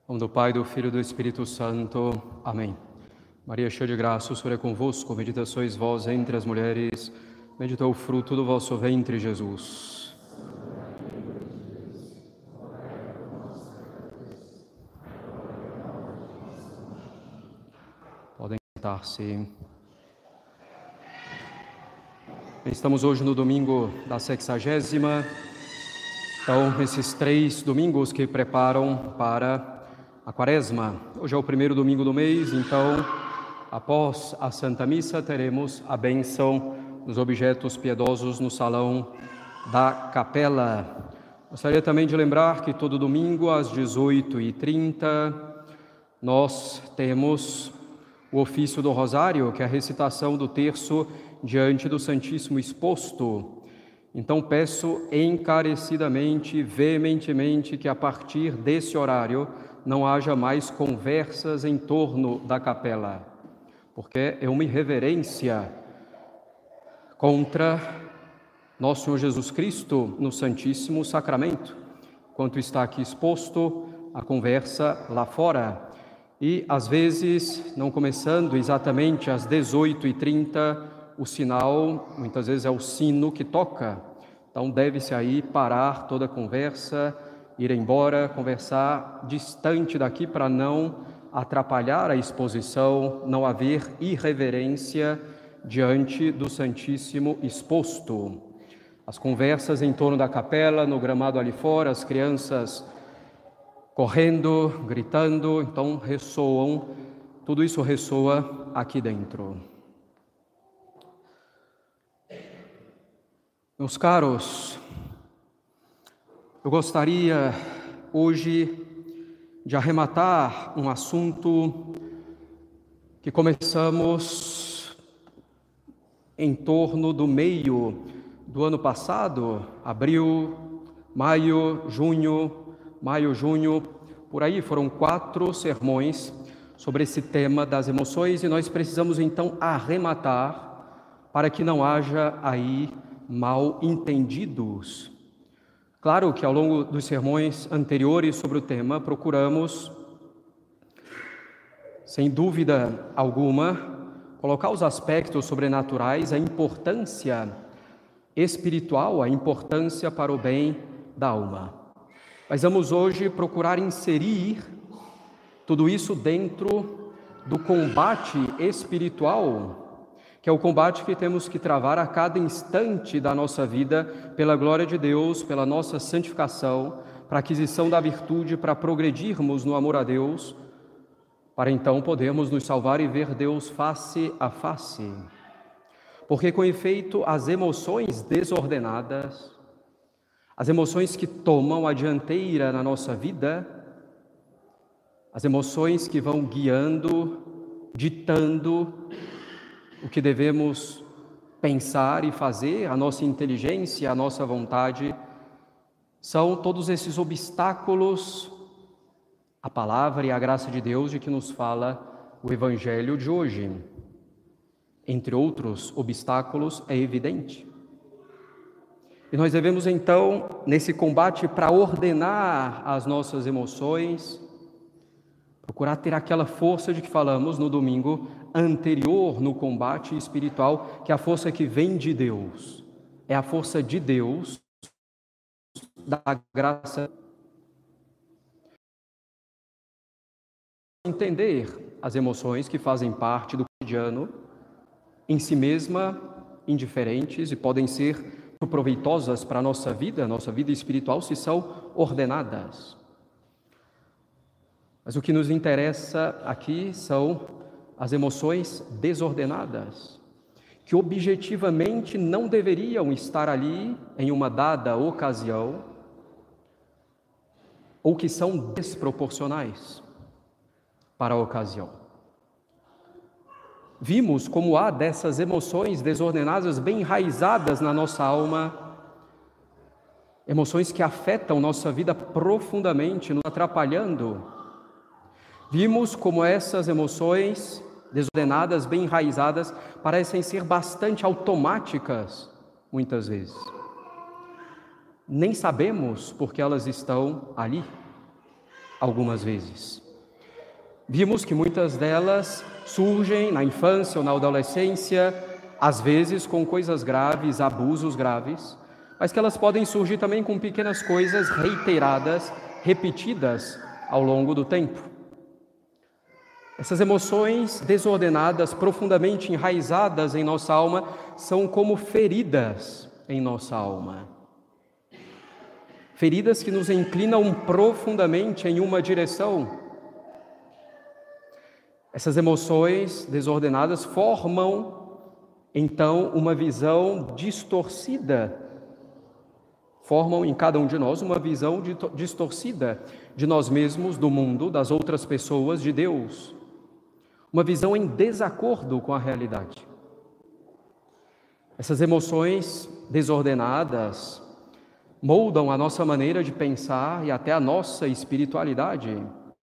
Em nome do Pai, do Filho e do Espírito Santo. Amém. Maria, cheia de graça, o Senhor é convosco. Bendita sois vós entre as mulheres. Bendito é o fruto do vosso ventre, Jesus. Podem sentar-se. Estamos hoje no domingo da 60ª. Então, esses 3 domingos que preparam para a Quaresma. Hoje é o primeiro domingo do mês, então, após a Santa Missa, teremos a bênção dos objetos piedosos no salão da capela. Gostaria também de lembrar que todo domingo, às 18h30, nós temos o ofício do Rosário, que é a recitação do terço diante do Santíssimo exposto. Então, peço encarecidamente, veementemente, que a partir desse horário não haja mais conversas em torno da capela, porque é uma irreverência contra nosso Senhor Jesus Cristo no Santíssimo Sacramento. Enquanto está aqui exposto, a conversa lá fora. E, às vezes, não começando exatamente às 18h30, o sinal, muitas vezes é o sino que toca. Então, deve-se aí parar toda a conversa, ir embora, conversar distante daqui para não atrapalhar a exposição, não haver irreverência diante do Santíssimo exposto. As conversas em torno da capela, no gramado ali fora, as crianças correndo, gritando, então ressoam, tudo isso ressoa aqui dentro. Meus caros, eu gostaria hoje de arrematar um assunto que começamos em torno do meio do ano passado, abril, maio, junho, por aí foram 4 sermões sobre esse tema das emoções e nós precisamos então arrematar para que não haja aí mal entendidos. Claro que ao longo dos sermões anteriores sobre o tema, procuramos, sem dúvida alguma, colocar os aspectos sobrenaturais, a importância espiritual, a importância para o bem da alma. Mas vamos hoje procurar inserir tudo isso dentro do combate espiritual, que é o combate que temos que travar a cada instante da nossa vida, pela glória de Deus, pela nossa santificação, para a aquisição da virtude, para progredirmos no amor a Deus, para então podermos nos salvar e ver Deus face a face. Porque, com efeito, as emoções desordenadas, as emoções que tomam a dianteira na nossa vida, as emoções que vão guiando, ditando o que devemos pensar e fazer, a nossa inteligência, a nossa vontade, são todos esses obstáculos à palavra e à graça de Deus de que nos fala o Evangelho de hoje. Entre outros obstáculos, é evidente. E nós devemos então, nesse combate para ordenar as nossas emoções, procurar ter aquela força de que falamos no domingo anterior no combate espiritual, que é a força que vem de Deus. É a força de Deus, da graça. Entender as emoções que fazem parte do cotidiano, em si mesma, indiferentes e podem ser proveitosas para a nossa vida espiritual, se são ordenadas. Mas o que nos interessa aqui são as emoções desordenadas, que objetivamente não deveriam estar ali em uma dada ocasião, ou que são desproporcionais para a ocasião. Vimos como há dessas emoções desordenadas bem enraizadas na nossa alma, emoções que afetam nossa vida profundamente, nos atrapalhando. Vimos como essas emoções desordenadas, bem enraizadas, parecem ser bastante automáticas, muitas vezes. Nem sabemos por que elas estão ali. algumas vezes. Vimos que muitas delas surgem na infância ou na adolescência, às vezes com coisas graves, abusos graves, mas que elas podem surgir também com pequenas coisas reiteradas, repetidas ao longo do tempo. Essas emoções desordenadas, profundamente enraizadas em nossa alma, são como feridas em nossa alma. Feridas que nos inclinam profundamente em uma direção. Essas emoções desordenadas formam, então, uma visão distorcida. Formam em cada um de nós uma visão distorcida de nós mesmos, do mundo, das outras pessoas, de Deus. Uma visão em desacordo com a realidade. Essas emoções desordenadas moldam a nossa maneira de pensar e até a nossa espiritualidade.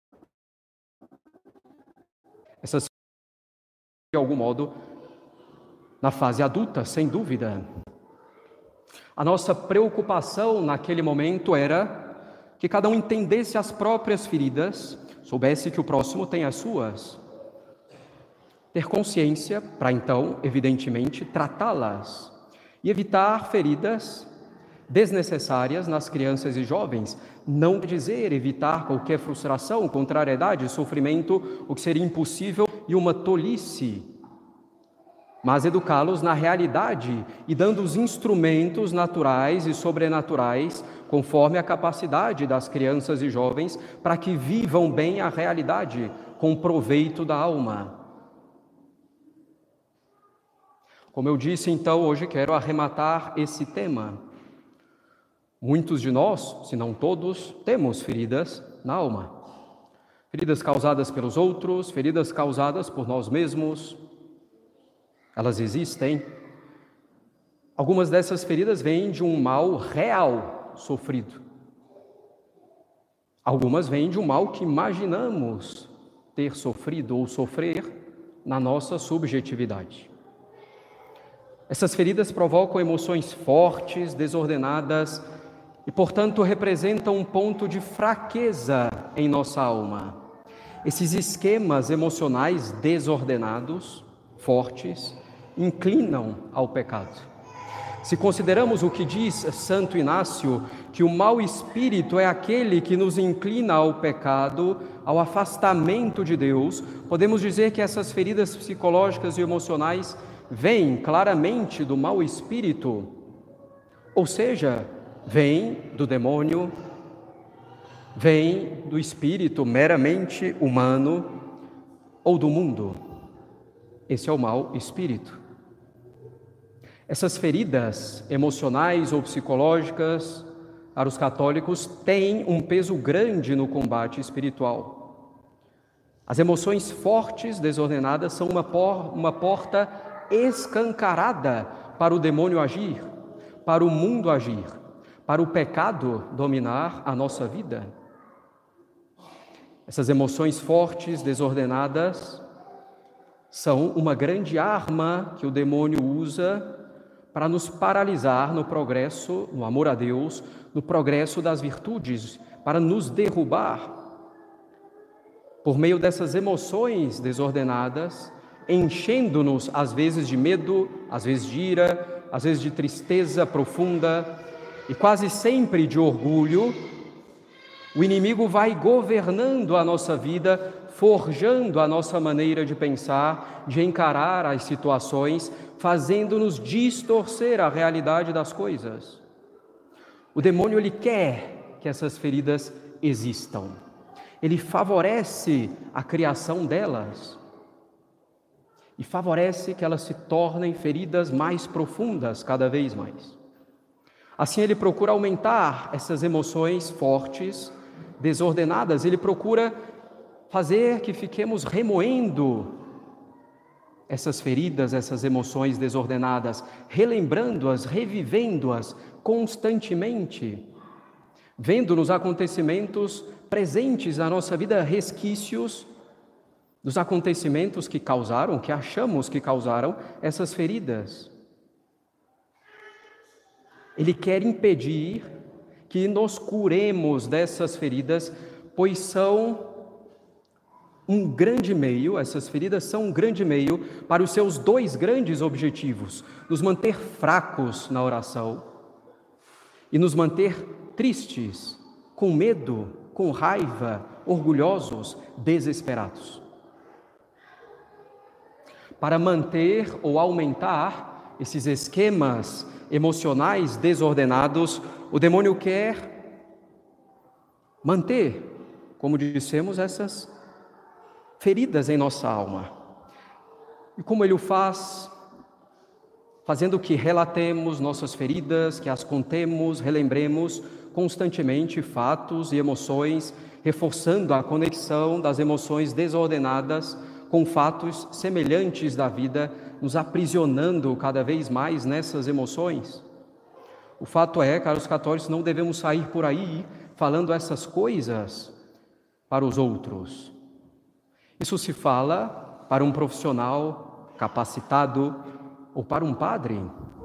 Essas, de algum modo, na fase adulta, sem dúvida. A nossa preocupação naquele momento era que cada um entendesse as próprias feridas, soubesse que o próximo tem as suas. Ter consciência para então, evidentemente, tratá-las e evitar feridas desnecessárias nas crianças e jovens. Não quer dizer evitar qualquer frustração, contrariedade, sofrimento, o que seria impossível e uma tolice, mas educá-los na realidade e dando os instrumentos naturais e sobrenaturais conforme a capacidade das crianças e jovens para que vivam bem a realidade com proveito da alma. Como eu disse, então, hoje quero arrematar esse tema. Muitos de nós, se não todos, temos feridas na alma. Feridas causadas pelos outros, feridas causadas por nós mesmos. Elas existem. Algumas dessas feridas vêm de um mal real sofrido. Algumas vêm de um mal que imaginamos ter sofrido ou sofrer na nossa subjetividade. Essas feridas provocam emoções fortes, desordenadas e, portanto, representam um ponto de fraqueza em nossa alma. Esses esquemas emocionais desordenados, fortes, inclinam ao pecado. Se consideramos o que diz Santo Inácio, que o mau espírito é aquele que nos inclina ao pecado, ao afastamento de Deus, podemos dizer que essas feridas psicológicas e emocionais vêm claramente do mau espírito, ou seja, vêm do demônio, vêm do espírito meramente humano ou do mundo. Esse é o mau espírito. Essas feridas emocionais ou psicológicas, para os católicos, têm um peso grande no combate espiritual. As emoções fortes, desordenadas, são uma porta escancarada para o demônio agir, para o mundo agir, para o pecado dominar a nossa vida. Essas emoções fortes, desordenadas, são uma grande arma que o demônio usa para nos paralisar no progresso, no amor a Deus, no progresso das virtudes, para nos derrubar. Por meio dessas emoções desordenadas, enchendo-nos às vezes de medo, às vezes de ira, às vezes de tristeza profunda e quase sempre de orgulho, o inimigo vai governando a nossa vida, forjando a nossa maneira de pensar, de encarar as situações, fazendo-nos distorcer a realidade das coisas. O demônio, ele quer que essas feridas existam. Ele favorece a criação delas e favorece que elas se tornem feridas mais profundas cada vez mais. Assim, ele procura aumentar essas emoções fortes, desordenadas, ele procura fazer que fiquemos remoendo essas feridas, essas emoções desordenadas, relembrando-as, revivendo-as constantemente, vendo nos acontecimentos presentes na nossa vida resquícios dos acontecimentos que causaram, que achamos que causaram essas feridas. Ele quer impedir que nos curemos dessas feridas pois são um grande meio, essas feridas são um grande meio para os seus dois grandes objetivos: nos manter fracos na oração e nos manter tristes, com medo, com raiva, orgulhosos, desesperados. Para manter ou aumentar esses esquemas emocionais desordenados, o demônio quer manter, como dissemos, essas feridas em nossa alma. E como ele o faz? Fazendo que relatemos nossas feridas, que as contemos, relembremos constantemente fatos e emoções, reforçando a conexão das emoções desordenadas com fatos semelhantes da vida, nos aprisionando cada vez mais nessas emoções. O fato é, caros católicos, não devemos sair por aí falando essas coisas para os outros. Isso se fala para um profissional capacitado ou para um padre.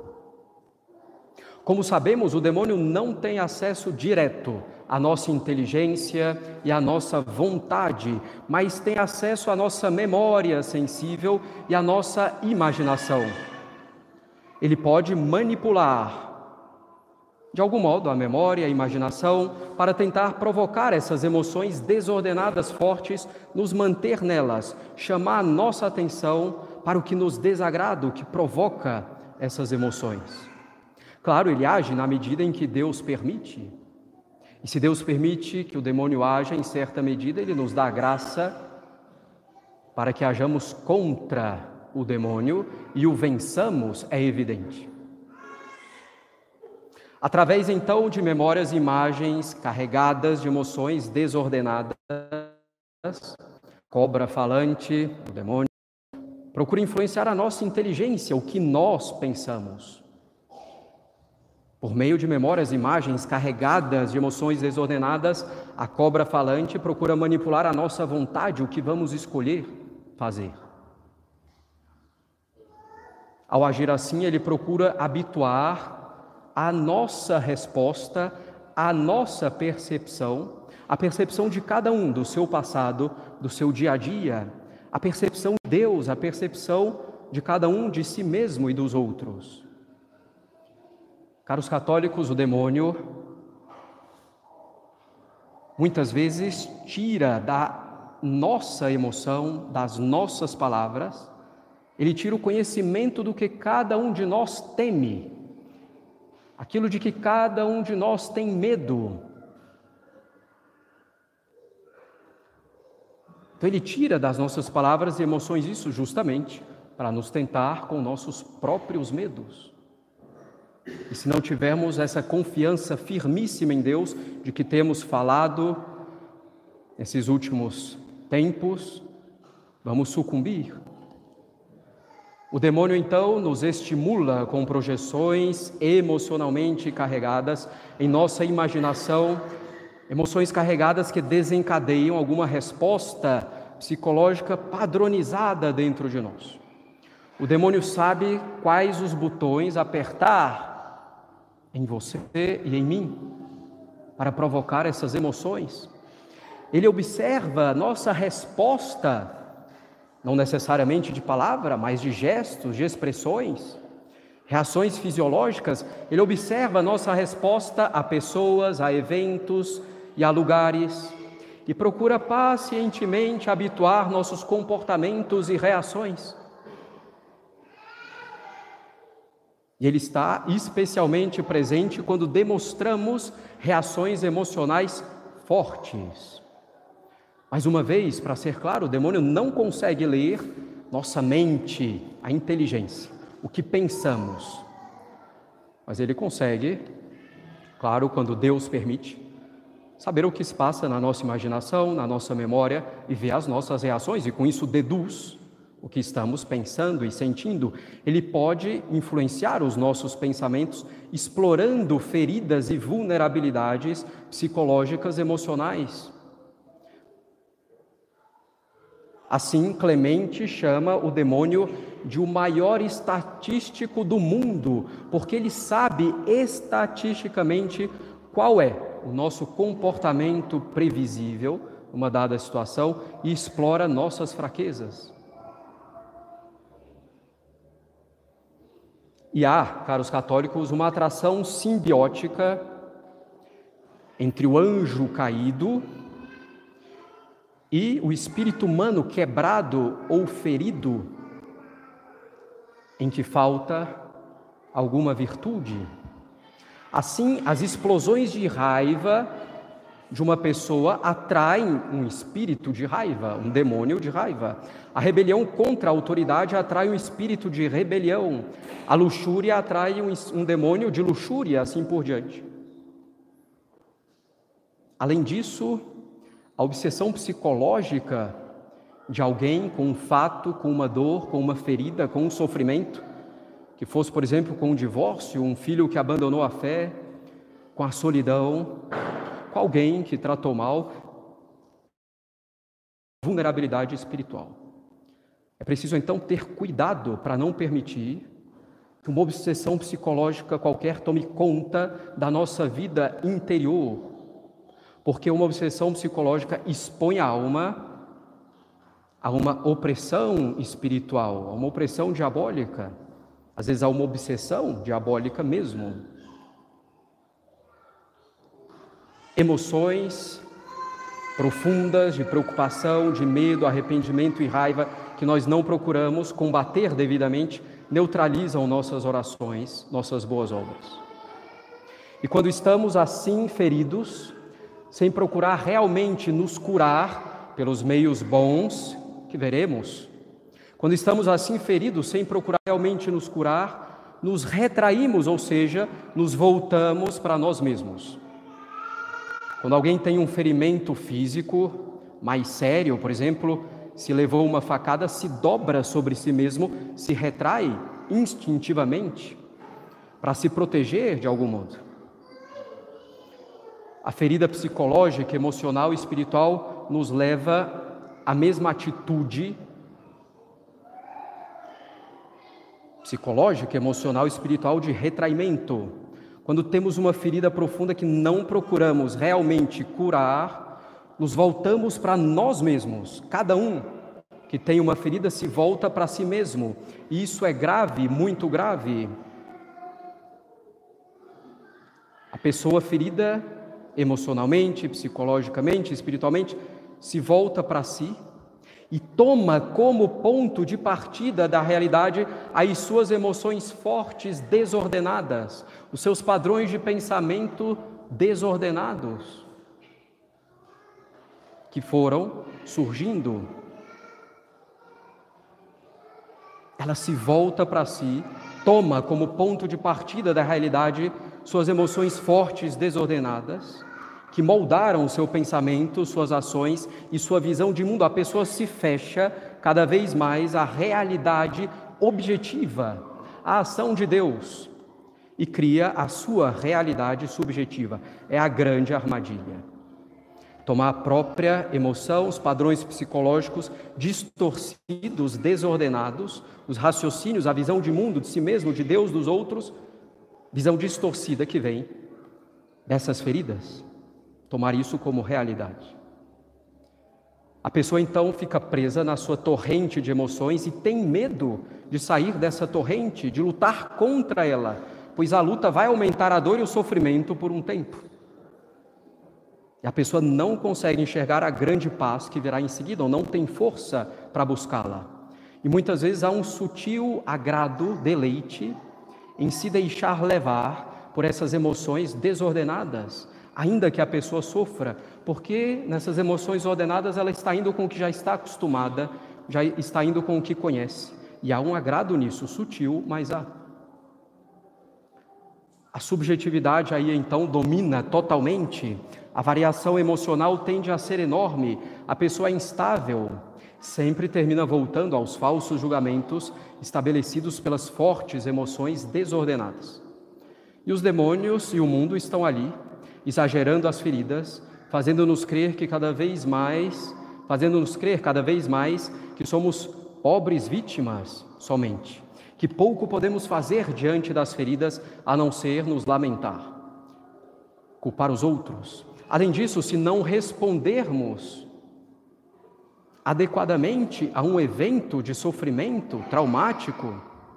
Como sabemos, o demônio não tem acesso direto à nossa inteligência e à nossa vontade, mas tem acesso à nossa memória sensível e à nossa imaginação. Ele pode manipular, de algum modo, a memória e a imaginação para tentar provocar essas emoções desordenadas fortes, nos manter nelas, chamar a nossa atenção para o que nos desagrada, o que provoca essas emoções. Claro, ele age na medida em que Deus permite. E se Deus permite que o demônio haja em certa medida, ele nos dá a graça para que hajamos contra o demônio e o vençamos, é evidente. Através, então, de memórias e imagens carregadas de emoções desordenadas, cobra falante, o demônio, procura influenciar a nossa inteligência, o que nós pensamos. Por meio de memórias e imagens carregadas de emoções desordenadas, a cobra falante procura manipular a nossa vontade, o que vamos escolher fazer. Ao agir assim, ele procura habituar a nossa resposta, a nossa percepção, a percepção de cada um do seu passado, do seu dia a dia, a percepção de Deus, a percepção de cada um de si mesmo e dos outros. Caros católicos, o demônio muitas vezes tira da nossa emoção, das nossas palavras, ele tira o conhecimento do que cada um de nós teme, aquilo de que cada um de nós tem medo. Então ele tira das nossas palavras e emoções isso justamente para nos tentar com nossos próprios medos. E se não tivermos essa confiança firmíssima em Deus, de que temos falado nesses últimos tempos, vamos sucumbir. O demônio, então, nos estimula com projeções emocionalmente carregadas em nossa imaginação, emoções carregadas que desencadeiam alguma resposta psicológica padronizada dentro de nós. O demônio sabe quais os botões apertar em você e em mim para provocar essas emoções. Ele observa nossa resposta, não necessariamente de palavra, mas de gestos, de expressões, reações fisiológicas. Ele observa nossa resposta a pessoas, a eventos e a lugares e procura pacientemente habituar nossos comportamentos e reações. E ele está especialmente presente quando demonstramos reações emocionais fortes. Mais uma vez, para ser claro, o demônio não consegue ler nossa mente, a inteligência, o que pensamos. Mas ele consegue, claro, quando Deus permite, saber o que se passa na nossa imaginação, na nossa memória e ver as nossas reações, e com isso deduz o que estamos pensando e sentindo. Ele pode influenciar os nossos pensamentos, explorando feridas e vulnerabilidades psicológicas, emocionais. Assim, Clemente chama o demônio de o maior estatístico do mundo, porque ele sabe estatisticamente qual é o nosso comportamento previsível, uma dada situação, e explora nossas fraquezas. E há, caros católicos, uma atração simbiótica entre o anjo caído e o espírito humano quebrado ou ferido, em que falta alguma virtude. Assim, as explosões de raiva de uma pessoa atraem um espírito de raiva, um demônio de raiva. A rebelião contra a autoridade atrai um espírito de rebelião. A luxúria atrai um demônio de luxúria, assim por diante. Além disso, a obsessão psicológica de alguém com um fato, com uma dor, com uma ferida, com um sofrimento, que fosse, por exemplo, com um divórcio, um filho que abandonou a fé, com a solidão, com alguém que tratou mal, vulnerabilidade espiritual. É preciso, então, ter cuidado para não permitir que uma obsessão psicológica qualquer tome conta da nossa vida interior, porque uma obsessão psicológica expõe a alma a uma opressão espiritual, a uma opressão diabólica, às vezes a uma obsessão diabólica mesmo. Emoções profundas de preocupação, de medo, arrependimento e raiva que nós não procuramos combater devidamente, neutralizam nossas orações, nossas boas obras. E quando estamos assim feridos, sem procurar realmente nos curar pelos meios bons que veremos, quando estamos assim feridos, sem procurar realmente nos curar, nos retraímos, ou seja, nos voltamos para nós mesmos. Quando alguém tem um ferimento físico mais sério, por exemplo, se levou uma facada, se dobra sobre si mesmo, se retrai instintivamente para se proteger de algum modo. A ferida psicológica, emocional e espiritual nos leva à mesma atitude psicológica, emocional e espiritual de retraimento. Quando temos uma ferida profunda que não procuramos realmente curar, nos voltamos para nós mesmos. Cada um que tem uma ferida se volta para si mesmo. E isso é grave, muito grave. A pessoa ferida emocionalmente, psicologicamente, espiritualmente, se volta para si e toma como ponto de partida da realidade as suas emoções fortes, desordenadas, os seus padrões de pensamento desordenados, que foram surgindo. Ela se volta para si, toma como ponto de partida da realidade suas emoções fortes, desordenadas, que moldaram o seu pensamento, suas ações e sua visão de mundo. A pessoa se fecha cada vez mais à realidade objetiva, à ação de Deus, e cria a sua realidade subjetiva. É a grande armadilha. Tomar a própria emoção, os padrões psicológicos distorcidos, desordenados, os raciocínios, a visão de mundo, de si mesmo, de Deus, dos outros, visão distorcida que vem dessas feridas. Tomar isso como realidade. A pessoa então fica presa na sua torrente de emoções e tem medo de sair dessa torrente, de lutar contra ela, pois a luta vai aumentar a dor e o sofrimento por um tempo. E a pessoa não consegue enxergar a grande paz que virá em seguida, ou não tem força para buscá-la. E muitas vezes há um sutil agrado, deleite, em se deixar levar por essas emoções desordenadas, ainda que a pessoa sofra, porque nessas emoções ordenadas ela está indo com o que já está acostumada, já está indo com o que conhece. E há um agrado nisso, sutil, mas há. A subjetividade aí então domina totalmente, a variação emocional tende a ser enorme, a pessoa é instável, sempre termina voltando aos falsos julgamentos estabelecidos pelas fortes emoções desordenadas. E os demônios e o mundo estão ali, exagerando as feridas, fazendo-nos crer cada vez mais que somos pobres vítimas somente, que pouco podemos fazer diante das feridas a não ser nos lamentar. culpar os outros. Além disso, se não respondermos adequadamente a um evento de sofrimento traumático,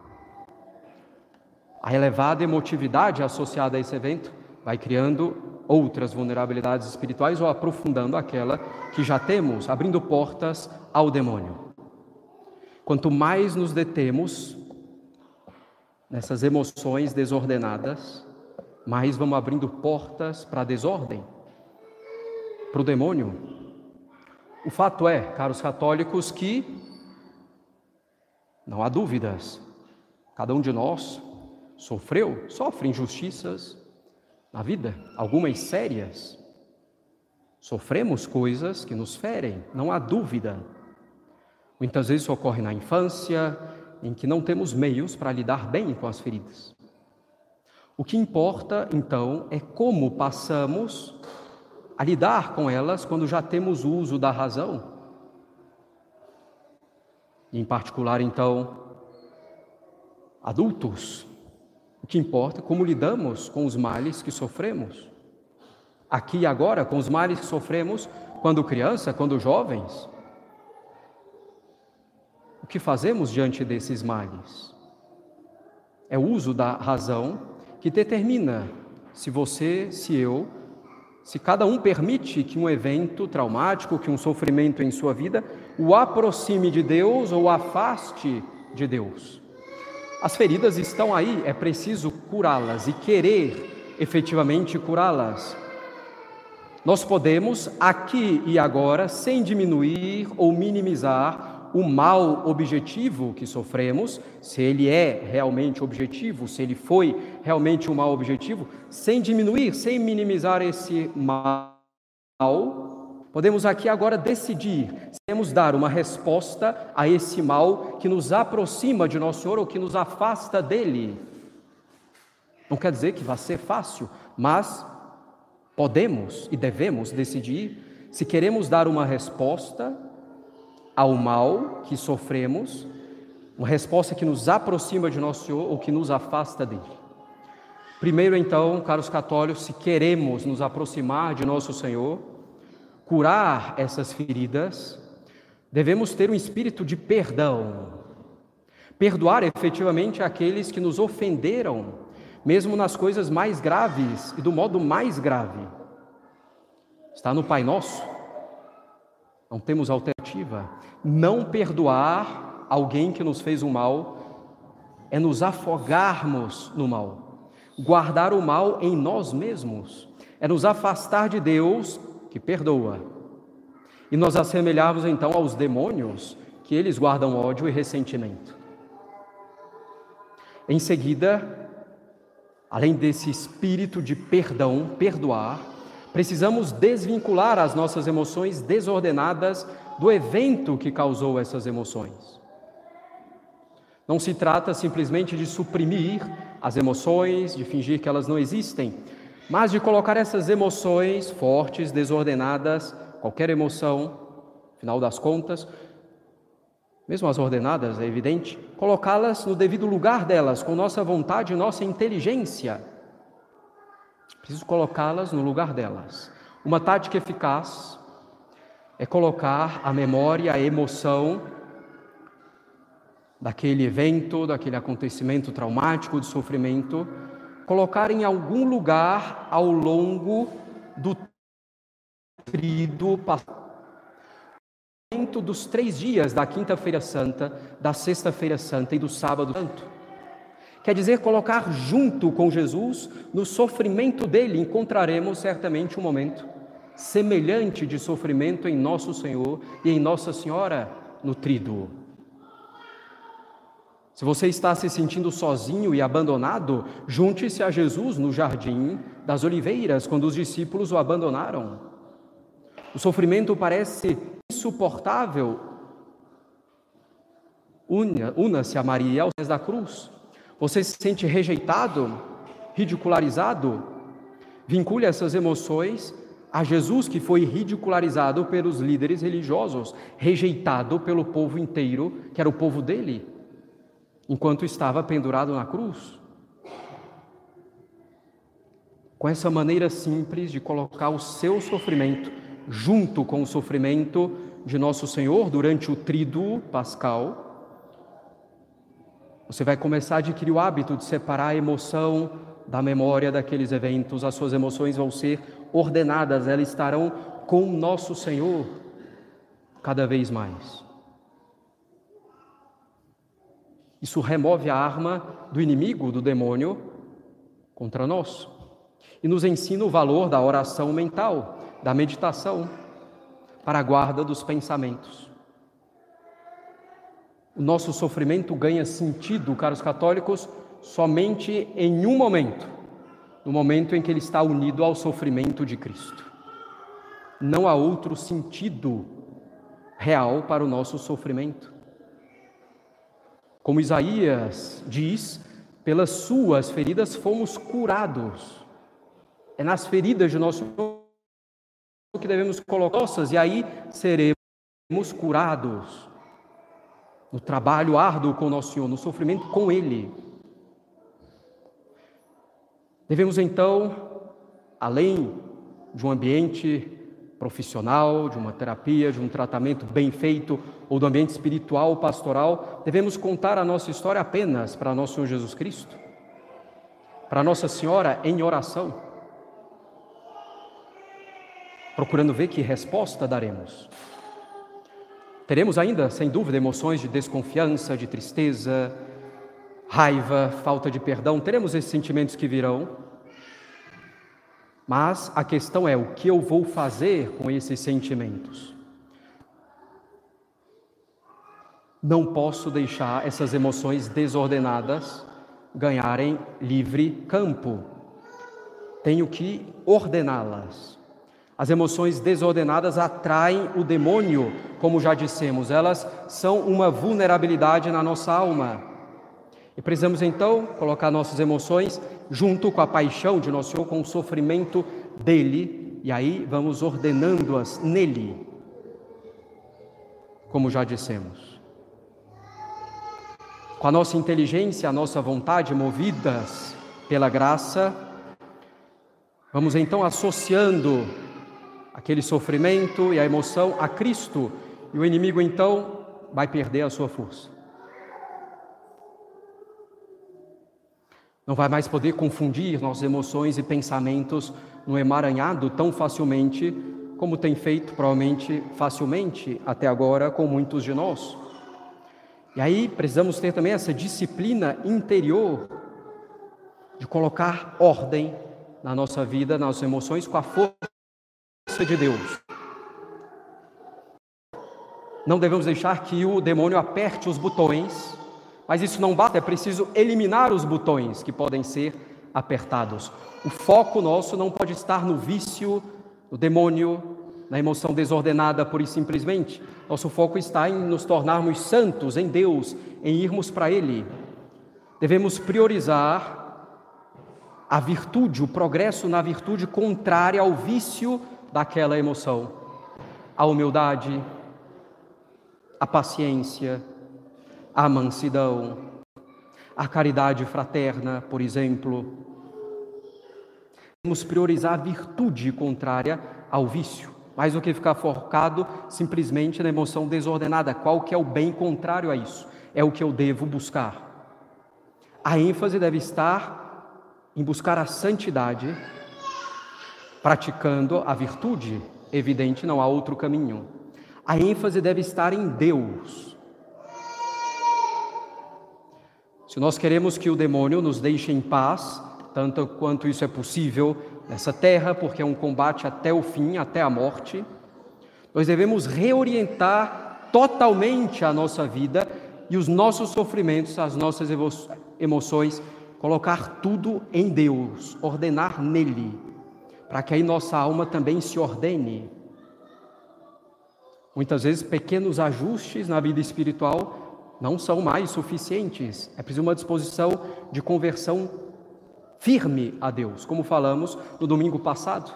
a elevada emotividade associada a esse evento vai criando outras vulnerabilidades espirituais ou aprofundando aquela que já temos, abrindo portas ao demônio. Quanto mais nos detemos nessas emoções desordenadas, mais vamos abrindo portas para a desordem, para o demônio. O fato é, caros católicos, que não há dúvidas, cada um de nós sofre injustiças na vida, algumas sérias. Sofremos coisas que nos ferem, não há dúvida. Muitas vezes isso ocorre na infância, em que não temos meios para lidar bem com as feridas. O que importa, então, é como passamos a lidar com elas quando já temos o uso da razão. E, em particular, então, adultos. O que importa é como lidamos com os males que sofremos. Aqui e agora, com os males que sofremos quando criança, quando jovens. O que fazemos diante desses males? É o uso da razão que determina se você, se eu, se cada um permite que um evento traumático, que um sofrimento em sua vida, o aproxime de Deus ou o afaste de Deus. As feridas estão aí, é preciso curá-las e querer efetivamente curá-las. Nós podemos, aqui e agora, sem diminuir ou minimizar o mal objetivo que sofremos, se ele é realmente objetivo, se ele foi realmente um mal objetivo, sem diminuir, sem minimizar esse mal, podemos aqui agora decidir se queremos dar uma resposta a esse mal que nos aproxima de Nosso Senhor ou que nos afasta dele. Não quer dizer que vai ser fácil, mas podemos e devemos decidir se queremos dar uma resposta ao mal que sofremos, uma resposta que nos aproxima de Nosso Senhor ou que nos afasta dele. Primeiro, então, caros católicos, se queremos nos aproximar de Nosso Senhor, curar essas feridas, devemos ter um espírito de perdão. Perdoar efetivamente aqueles que nos ofenderam, mesmo nas coisas mais graves e do modo mais grave. Está no Pai Nosso. Não temos alternativa. Não perdoar alguém que nos fez um mal é nos afogarmos no mal. Guardar o mal em nós mesmos é nos afastar de Deus que perdoa. E nós assemelharmos então aos demônios, que eles guardam ódio e ressentimento. Em seguida, além desse espírito de perdão, perdoar, precisamos desvincular as nossas emoções desordenadas do evento que causou essas emoções. Não se trata simplesmente de suprimir as emoções, de fingir que elas não existem, mas de colocar essas emoções fortes, desordenadas, qualquer emoção, afinal das contas, mesmo as ordenadas, é evidente, colocá-las no devido lugar delas, com nossa vontade e nossa inteligência. Preciso colocá-las no lugar delas. Uma tática eficaz é colocar a memória, a emoção daquele evento, daquele acontecimento traumático, de sofrimento, colocar em algum lugar ao longo do tríduo dos 3 dias da Quinta-feira Santa, da Sexta-feira Santa e do Sábado Santo. Quer dizer, colocar junto com Jesus, no sofrimento dele, encontraremos certamente um momento semelhante de sofrimento em Nosso Senhor e em Nossa Senhora no tríduo. Se você está se sentindo sozinho e abandonado, junte-se a Jesus no jardim das oliveiras, quando os discípulos o abandonaram. O sofrimento parece insuportável. Una-se a Maria aos pés da cruz. Você se sente rejeitado, ridicularizado? Vincule essas emoções a Jesus, que foi ridicularizado pelos líderes religiosos, rejeitado pelo povo inteiro, que era o povo dele, enquanto estava pendurado na cruz. com essa maneira simples de colocar o seu sofrimento junto com o sofrimento de Nosso Senhor durante o tríduo pascal, você vai começar a adquirir o hábito de separar a emoção da memória daqueles eventos. As suas emoções vão ser ordenadas, elas estarão com Nosso Senhor cada vez mais. Isso remove a arma do inimigo, do demônio, contra nós. E nos ensina o valor da oração mental, da meditação, para a guarda dos pensamentos. O nosso sofrimento ganha sentido, caros católicos, somente em um momento, no momento em que ele está unido ao sofrimento de Cristo. Não há outro sentido real para o nosso sofrimento. Como Isaías diz, pelas suas feridas fomos curados. É nas feridas de nosso Senhor que devemos colocar nossas, e aí seremos curados. No trabalho árduo com nosso Senhor, no sofrimento com Ele. Devemos então, além de um ambiente profissional, de uma terapia, de um tratamento bem feito, ou do ambiente espiritual, pastoral, devemos contar a nossa história apenas para nosso Senhor Jesus Cristo, para Nossa Senhora em oração, procurando ver que resposta daremos. Teremos ainda, sem dúvida, emoções de desconfiança, de tristeza, raiva, falta de perdão, teremos esses sentimentos que virão, mas a questão é o que eu vou fazer com esses sentimentos. Não posso deixar essas emoções desordenadas ganharem livre campo. Tenho que ordená-las. As emoções desordenadas atraem o demônio, como já dissemos, elas são uma vulnerabilidade na nossa alma. E precisamos então colocar nossas emoções junto com a paixão de Nosso Senhor, com o sofrimento dele, e aí vamos ordenando-as nele, como já dissemos. Com a nossa inteligência, a nossa vontade movidas pela graça, vamos então associando aquele sofrimento e a emoção a Cristo, e o inimigo então vai perder a sua força. Não vai mais poder confundir nossas emoções e pensamentos no emaranhado tão facilmente como tem feito, provavelmente, facilmente até agora com muitos de nós. E aí precisamos ter também essa disciplina interior de colocar ordem na nossa vida, nas nossas emoções, com a força de Deus. Não devemos deixar que o demônio aperte os botões, mas isso não basta, é preciso eliminar os botões que podem ser apertados. O foco nosso não pode estar no vício, no demônio, na emoção desordenada pura e simplesmente. Nosso foco está em nos tornarmos santos em Deus, em irmos para Ele. Devemos priorizar a virtude, o progresso na virtude contrária ao vício daquela emoção. A humildade, a paciência, a mansidão, a caridade fraterna, por exemplo. Devemos priorizar a virtude contrária ao vício, mais do que ficar focado simplesmente na emoção desordenada. Qual que é o bem contrário a isso? É o que eu devo buscar. A ênfase deve estar em buscar a santidade, praticando a virtude, evidente, não há outro caminho. A ênfase deve estar em Deus. Se nós queremos que o demônio nos deixe em paz, tanto quanto isso é possível nessa terra, porque é um combate até o fim, até a morte, nós devemos reorientar totalmente a nossa vida e os nossos sofrimentos, as nossas emoções, colocar tudo em Deus, ordenar nele, para que aí nossa alma também se ordene. Muitas vezes pequenos ajustes na vida espiritual não são mais suficientes. É preciso uma disposição de conversão firme a Deus, como falamos no domingo passado.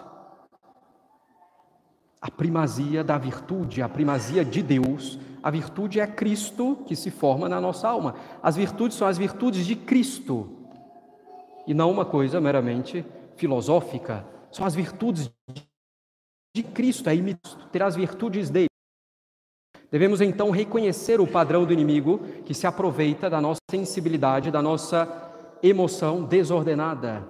A primazia da virtude, a primazia de Deus. A virtude é Cristo que se forma na nossa alma. As virtudes são as virtudes de Cristo e não uma coisa meramente filosófica, são as virtudes de Cristo, é ter as virtudes dele. Devemos então reconhecer o padrão do inimigo que se aproveita da nossa sensibilidade, da nossa emoção desordenada.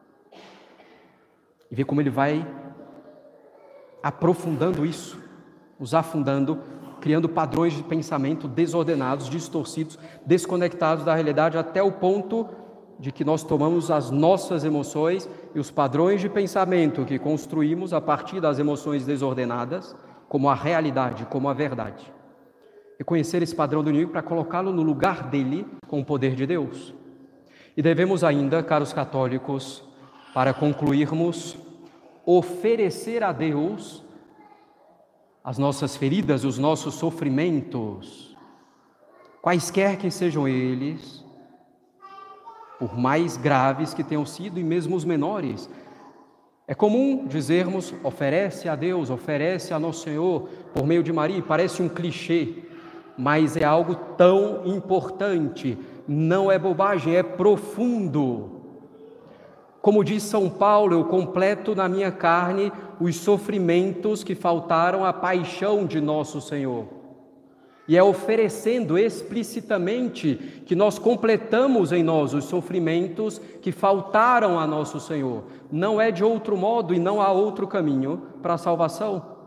E ver como ele vai aprofundando isso, nos afundando, criando padrões de pensamento desordenados, distorcidos, desconectados da realidade, até o ponto de que nós tomamos as nossas emoções e os padrões de pensamento que construímos a partir das emoções desordenadas como a realidade, como a verdade. Reconhecer esse padrão do inimigo para colocá-lo no lugar dele com o poder de Deus. E devemos ainda, caros católicos, para concluirmos, oferecer a Deus as nossas feridas, os nossos sofrimentos, quaisquer que sejam eles, por mais graves que tenham sido e mesmo os menores. É comum dizermos, oferece a Deus, oferece a Nosso Senhor, por meio de Maria, parece um clichê, mas é algo tão importante, não é bobagem, é profundo. Como diz São Paulo, eu completo na minha carne os sofrimentos que faltaram à paixão de Nosso Senhor. E é oferecendo explicitamente que nós completamos em nós os sofrimentos que faltaram a Nosso Senhor. Não é de outro modo e não há outro caminho para a salvação.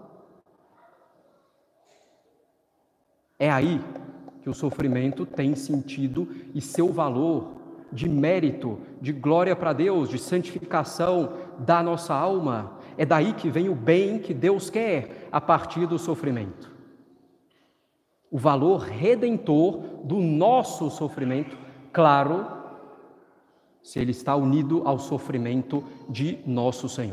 É aí que o sofrimento tem sentido e seu valor de mérito, de glória para Deus, de santificação da nossa alma. É daí que vem o bem que Deus quer a partir do sofrimento. O valor redentor do nosso sofrimento, claro, se ele está unido ao sofrimento de nosso Senhor.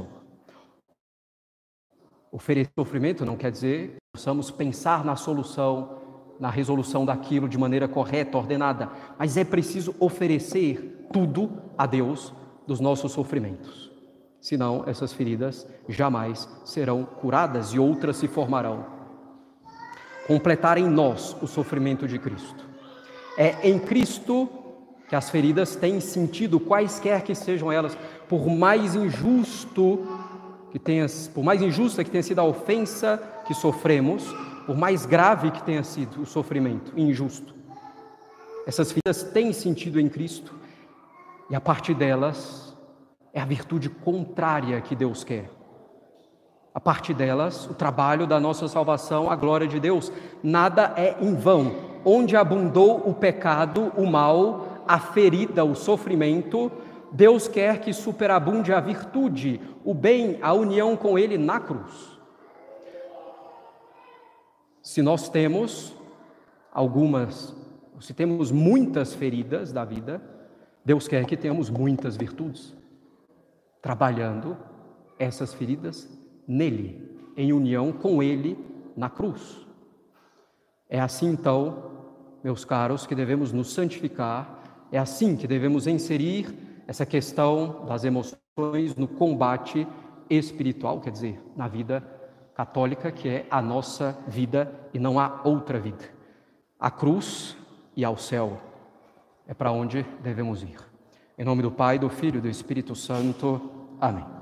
Oferecer sofrimento não quer dizer que possamos pensar na solução, na resolução daquilo de maneira correta, ordenada, mas é preciso oferecer tudo a Deus dos nossos sofrimentos. Senão, essas feridas jamais serão curadas e outras se formarão. Completar em nós o sofrimento de Cristo. É em Cristo que as feridas têm sentido, quaisquer que sejam elas, por mais injusta que tenha sido a ofensa que sofremos, por mais grave que tenha sido o sofrimento injusto. Essas feridas têm sentido em Cristo e a partir delas é a virtude contrária que Deus quer. A partir delas, o trabalho da nossa salvação, a glória de Deus. Nada é em vão. Onde abundou o pecado, o mal, a ferida, o sofrimento, Deus quer que superabunde a virtude, o bem, a união com Ele na cruz. Se nós temos se temos muitas feridas da vida, Deus quer que tenhamos muitas virtudes, trabalhando essas feridas nele, em união com ele na cruz. É assim então, meus caros, que devemos nos santificar, é assim que devemos inserir essa questão das emoções no combate espiritual, quer dizer, na vida católica, que é a nossa vida e não há outra vida. A cruz e ao céu é para onde devemos ir. Em nome do Pai, do Filho e do Espírito Santo. Amém.